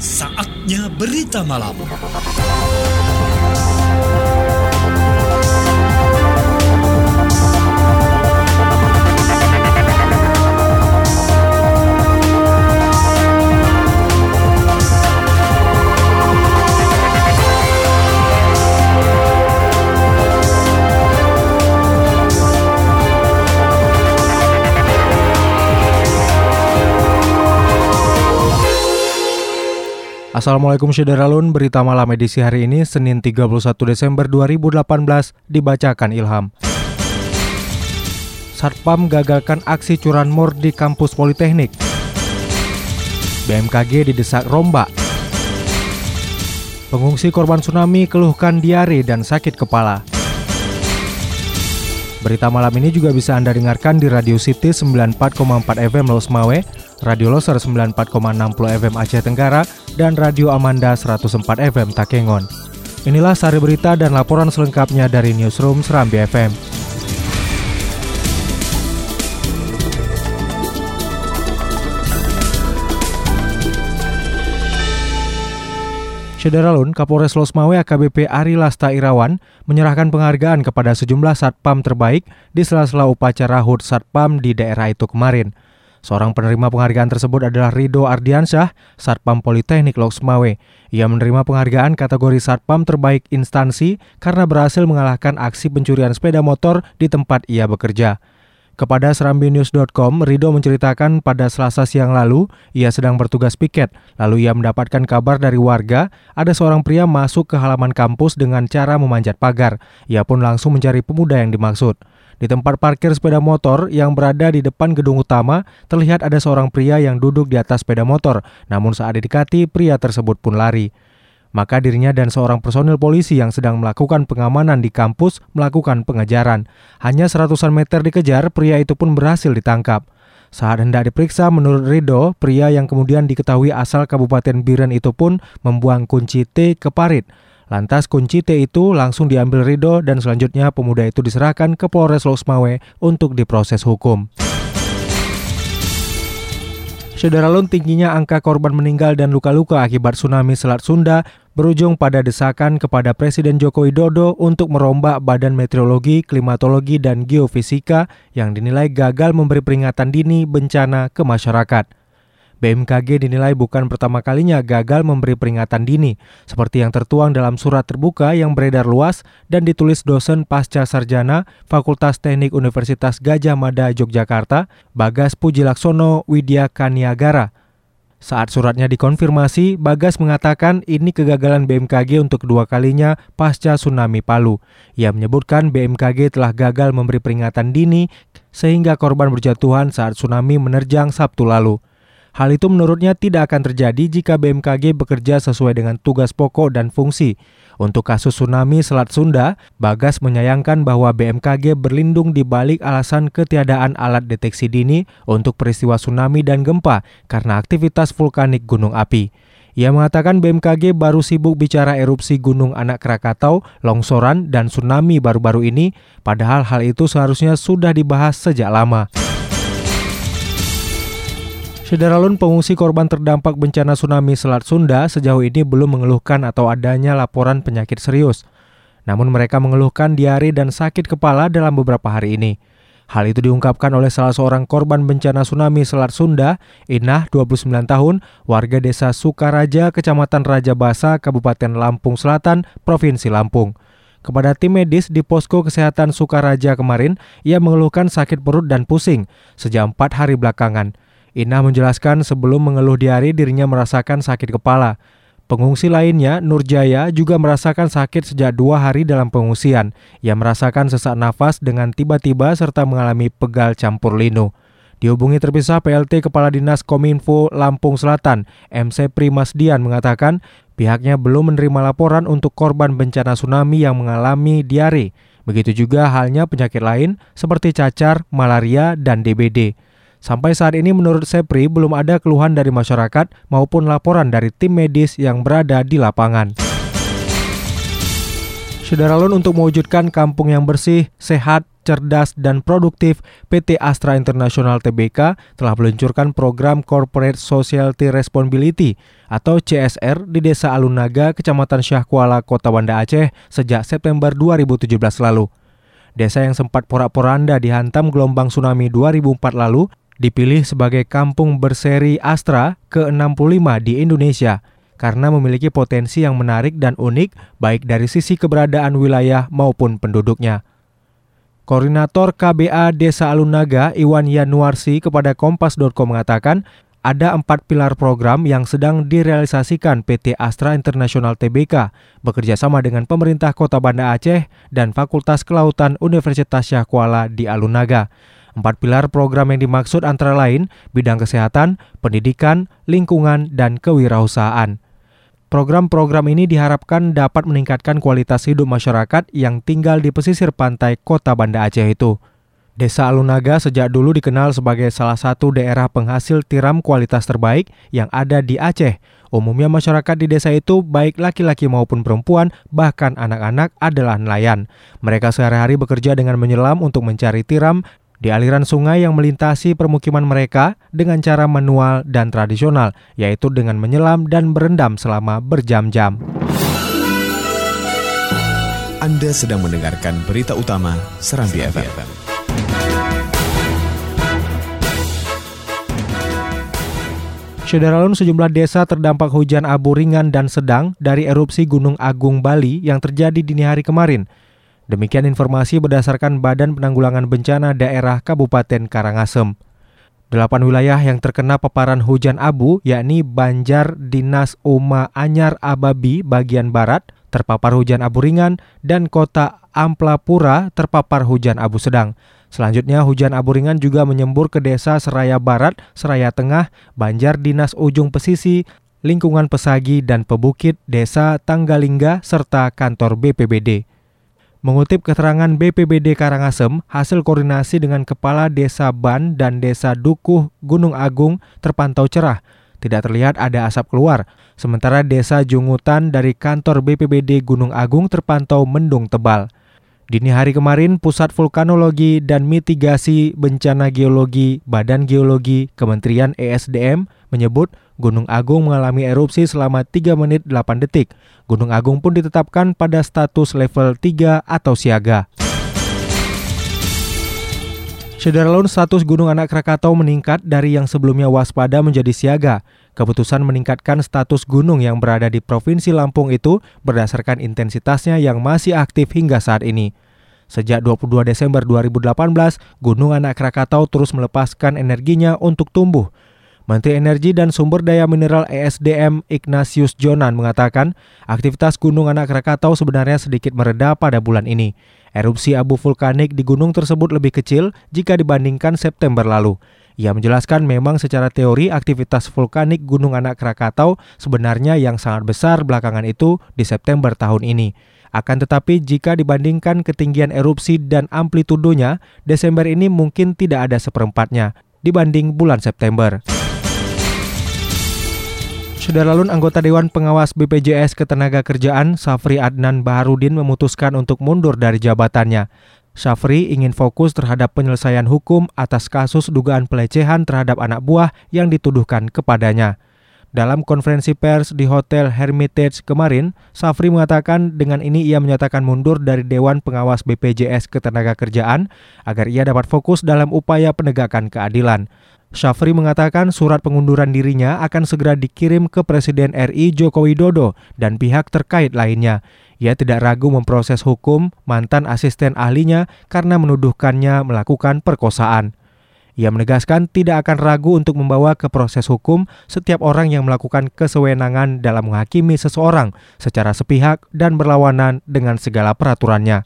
Saatnya berita malam. Assalamualaikum Syederalun, berita malam edisi hari ini Senin 31 Desember 2018 dibacakan Ilham. Satpam gagalkan aksi curanmor di kampus Politeknik. BMKG didesak rombak. Pengungsi korban tsunami keluhkan diare dan sakit kepala. Berita malam ini juga bisa Anda dengarkan di Radio City 94,4 FM Losmawe, Radio Loser 94,60 FM Aceh Tenggara, dan Radio Amanda 104 FM Takengon. Inilah sari berita dan laporan selengkapnya dari Newsroom Serambi FM. Syederalun, Kapolres Losmawe AKBP Ari Lasta Irawan menyerahkan penghargaan kepada sejumlah satpam terbaik di sela-sela upacara HUT Satpam di daerah itu kemarin. Seorang penerima penghargaan tersebut adalah Rido Ardiansyah, Satpam Politeknik Losmawe. Ia menerima penghargaan kategori Satpam terbaik instansi karena berhasil mengalahkan aksi pencurian sepeda motor di tempat ia bekerja. Kepada serambinews.com, Rido menceritakan pada Selasa siang lalu, ia sedang bertugas piket. Lalu ia mendapatkan kabar dari warga, ada seorang pria masuk ke halaman kampus dengan cara memanjat pagar. Ia pun langsung mencari pemuda yang dimaksud. Di tempat parkir sepeda motor yang berada di depan gedung utama, terlihat ada seorang pria yang duduk di atas sepeda motor. Namun saat didekati, pria tersebut pun lari. Maka dirinya dan seorang personil polisi yang sedang melakukan pengamanan di kampus melakukan pengejaran. Hanya seratusan meter dikejar, pria itu pun berhasil ditangkap. Saat hendak diperiksa, menurut Rido, pria yang kemudian diketahui asal Kabupaten Biren itu pun membuang kunci T ke parit. Lantas kunci T itu langsung diambil Rido dan selanjutnya pemuda itu diserahkan ke Polres Losmawe untuk diproses hukum. Syederalun, tingginya angka korban meninggal dan luka-luka akibat tsunami Selat Sunda berujung pada desakan kepada Presiden Joko Widodo untuk merombak Badan Meteorologi, Klimatologi, dan Geofisika yang dinilai gagal memberi peringatan dini bencana ke masyarakat. BMKG dinilai bukan pertama kalinya gagal memberi peringatan dini, seperti yang tertuang dalam surat terbuka yang beredar luas dan ditulis dosen pasca sarjana Fakultas Teknik Universitas Gadjah Mada Yogyakarta, Bagas Pujilaksono Widya Kaniagara. Saat suratnya dikonfirmasi, Bagas mengatakan ini kegagalan BMKG untuk kedua kalinya pasca tsunami Palu. Ia menyebutkan BMKG telah gagal memberi peringatan dini sehingga korban berjatuhan saat tsunami menerjang Sabtu lalu. Hal itu menurutnya tidak akan terjadi jika BMKG bekerja sesuai dengan tugas pokok dan fungsi. Untuk kasus tsunami Selat Sunda, Bagas menyayangkan bahwa BMKG berlindung di balik alasan ketiadaan alat deteksi dini untuk peristiwa tsunami dan gempa karena aktivitas vulkanik gunung api. Ia mengatakan BMKG baru sibuk bicara erupsi Gunung Anak Krakatau, longsoran, dan tsunami baru-baru ini, padahal hal itu seharusnya sudah dibahas sejak lama. Syederalun, pengungsi korban terdampak bencana tsunami Selat Sunda sejauh ini belum mengeluhkan atau adanya laporan penyakit serius. Namun mereka mengeluhkan diare dan sakit kepala dalam beberapa hari ini. Hal itu diungkapkan oleh salah seorang korban bencana tsunami Selat Sunda, Inah, 29 tahun, warga desa Sukaraja, Kecamatan Raja Basa, Kabupaten Lampung Selatan, Provinsi Lampung. Kepada tim medis di Posko Kesehatan Sukaraja kemarin, ia mengeluhkan sakit perut dan pusing sejak 4 hari belakangan. Inah menjelaskan sebelum mengeluh diare dirinya merasakan sakit kepala. Pengungsi lainnya, Nurjaya, juga merasakan sakit sejak 2 hari dalam pengungsian. Ia merasakan sesak nafas dengan tiba-tiba serta mengalami pegal campur linu. Dihubungi terpisah, PLT Kepala Dinas Kominfo Lampung Selatan, MC Primasdian, mengatakan pihaknya belum menerima laporan untuk korban bencana tsunami yang mengalami diare. Begitu juga halnya penyakit lain seperti cacar, malaria, dan DBD. Sampai saat ini menurut Sepri belum ada keluhan dari masyarakat maupun laporan dari tim medis yang berada di lapangan. Syederalun, untuk mewujudkan kampung yang bersih, sehat, cerdas, dan produktif, PT Astra International Tbk telah meluncurkan program Corporate Society Responsibility atau CSR di Desa Alunaga, Kecamatan Syahkuala, Kota Banda Aceh sejak September 2017 lalu. Desa yang sempat porak-poranda dihantam gelombang tsunami 2004 lalu dipilih sebagai kampung berseri Astra ke-65 di Indonesia karena memiliki potensi yang menarik dan unik baik dari sisi keberadaan wilayah maupun penduduknya. Koordinator KBA Desa Alunaga, Iwan Yanuarsi, kepada Kompas.com mengatakan ada 4 pilar program yang sedang direalisasikan PT Astra International Tbk bekerja sama dengan pemerintah Kota Banda Aceh dan Fakultas Kelautan Universitas Syahkuala di Alunaga. 4 pilar program yang dimaksud antara lain bidang kesehatan, pendidikan, lingkungan, dan kewirausahaan. Program-program ini diharapkan dapat meningkatkan kualitas hidup masyarakat yang tinggal di pesisir pantai Kota Banda Aceh itu. Desa Alunaga sejak dulu dikenal sebagai salah satu daerah penghasil tiram kualitas terbaik yang ada di Aceh. Umumnya masyarakat di desa itu baik laki-laki maupun perempuan, bahkan anak-anak adalah nelayan. Mereka sehari-hari bekerja dengan menyelam untuk mencari tiram di aliran sungai yang melintasi permukiman mereka dengan cara manual dan tradisional, yaitu dengan menyelam dan berendam selama berjam-jam. Anda sedang mendengarkan berita utama Serambi FM. Saudara, sejumlah desa terdampak hujan abu ringan dan sedang dari erupsi Gunung Agung Bali yang terjadi dini hari kemarin. Demikian informasi berdasarkan Badan Penanggulangan Bencana Daerah Kabupaten Karangasem. 8 wilayah yang terkena paparan hujan abu yakni Banjar, Dinas, Uma, Anyar, Ababi bagian barat terpapar hujan abu ringan dan Kota Amplapura terpapar hujan abu sedang. Selanjutnya hujan abu ringan juga menyembur ke desa Seraya Barat, Seraya Tengah, Banjar, Dinas Ujung Pesisi, Lingkungan Pesagi, dan Pebukit, Desa Tanggalingga, serta kantor BPBD. Mengutip keterangan BPBD Karangasem, hasil koordinasi dengan Kepala Desa Ban dan Desa Dukuh Gunung Agung terpantau cerah. Tidak terlihat ada asap keluar. Sementara Desa Jungutan dari kantor BPBD Gunung Agung terpantau mendung tebal. Dini hari kemarin, Pusat Vulkanologi dan Mitigasi Bencana Geologi Badan Geologi Kementerian ESDM menyebut Gunung Agung mengalami erupsi selama 3 menit 8 detik. Gunung Agung pun ditetapkan pada status level 3 atau siaga. Saudara, status Gunung Anak Krakatau meningkat dari yang sebelumnya waspada menjadi siaga. Keputusan meningkatkan status gunung yang berada di Provinsi Lampung itu berdasarkan intensitasnya yang masih aktif hingga saat ini. Sejak 22 Desember 2018, Gunung Anak Krakatau terus melepaskan energinya untuk tumbuh. Menteri Energi dan Sumber Daya Mineral ESDM Ignatius Jonan mengatakan aktivitas Gunung Anak Krakatau sebenarnya sedikit mereda pada bulan ini. Erupsi abu vulkanik di gunung tersebut lebih kecil jika dibandingkan September lalu. Ia menjelaskan memang secara teori aktivitas vulkanik Gunung Anak Krakatau sebenarnya yang sangat besar belakangan itu di September tahun ini. Akan tetapi jika dibandingkan ketinggian erupsi dan amplitudonya, Desember ini mungkin tidak ada seperempatnya dibanding bulan September. Saudara, anggota Dewan Pengawas BPJS Ketenagakerjaan Safri Adnan Baharudin memutuskan untuk mundur dari jabatannya. Safri ingin fokus terhadap penyelesaian hukum atas kasus dugaan pelecehan terhadap anak buah yang dituduhkan kepadanya. Dalam konferensi pers di Hotel Hermitage kemarin, Safri mengatakan dengan ini ia menyatakan mundur dari Dewan Pengawas BPJS Ketenagakerjaan agar ia dapat fokus dalam upaya penegakan keadilan. Safri mengatakan surat pengunduran dirinya akan segera dikirim ke Presiden RI Joko Widodo dan pihak terkait lainnya. Ia tidak ragu memproses hukum mantan asisten ahlinya karena menuduhkannya melakukan perkosaan. Ia menegaskan tidak akan ragu untuk membawa ke proses hukum setiap orang yang melakukan kesewenangan dalam menghakimi seseorang secara sepihak dan berlawanan dengan segala peraturannya.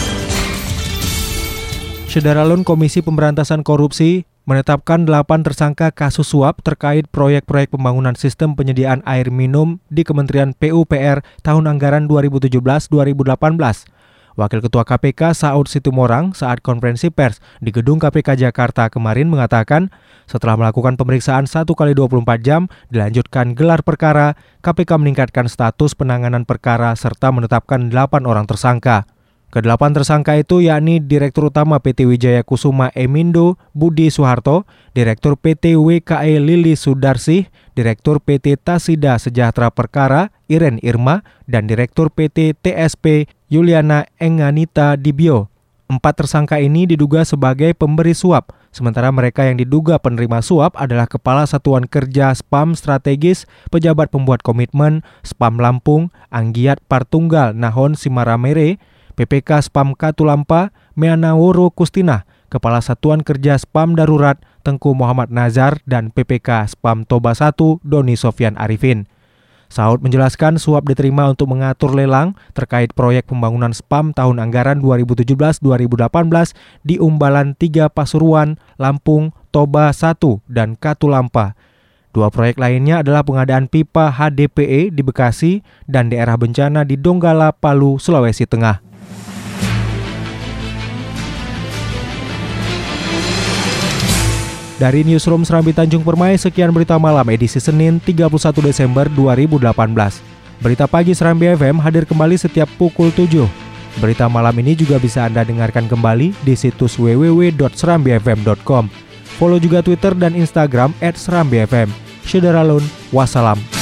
Saudara, Komisi Pemberantasan Korupsi menetapkan 8 tersangka kasus suap terkait proyek-proyek pembangunan sistem penyediaan air minum di Kementerian PUPR tahun anggaran 2017-2018. Wakil Ketua KPK Saud Situmorang saat konferensi pers di Gedung KPK Jakarta kemarin mengatakan setelah melakukan pemeriksaan 1x24 jam dilanjutkan gelar perkara, KPK meningkatkan status penanganan perkara serta menetapkan 8 orang tersangka. Kedelapan tersangka itu yakni Direktur Utama PT Wijaya Kusuma Emindo Budi Suharto, Direktur PT WKE Lili Sudarsih, Direktur PT Tasida Sejahtera Perkara Iren Irma, dan Direktur PT TSP Yuliana Enganita Dibio. 4 tersangka ini diduga sebagai pemberi suap, sementara mereka yang diduga penerima suap adalah Kepala Satuan Kerja Spam Strategis, Pejabat Pembuat Komitmen, Spam Lampung, Anggiat Partunggal Nahon Simaramere, PPK Spam Katulampa, Meanaworo Kustinah, Kepala Satuan Kerja Spam Darurat Tengku Muhammad Nazar, dan PPK Spam Toba 1 Doni Sofyan Arifin. Saud menjelaskan suap diterima untuk mengatur lelang terkait proyek pembangunan spam tahun anggaran 2017-2018 di Umbalan 3 Pasuruan, Lampung, Toba 1, dan Katulampa. 2 proyek lainnya adalah pengadaan pipa HDPE di Bekasi dan daerah bencana di Donggala, Palu, Sulawesi Tengah. Dari Newsroom Serambi Tanjung Permai, sekian berita malam edisi Senin 31 Desember 2018. Berita pagi Serambi FM hadir kembali setiap pukul 7. Berita malam ini juga bisa Anda dengarkan kembali di situs www.serambifm.com. Follow juga Twitter dan Instagram @serambifm. Syederalun, wassalam.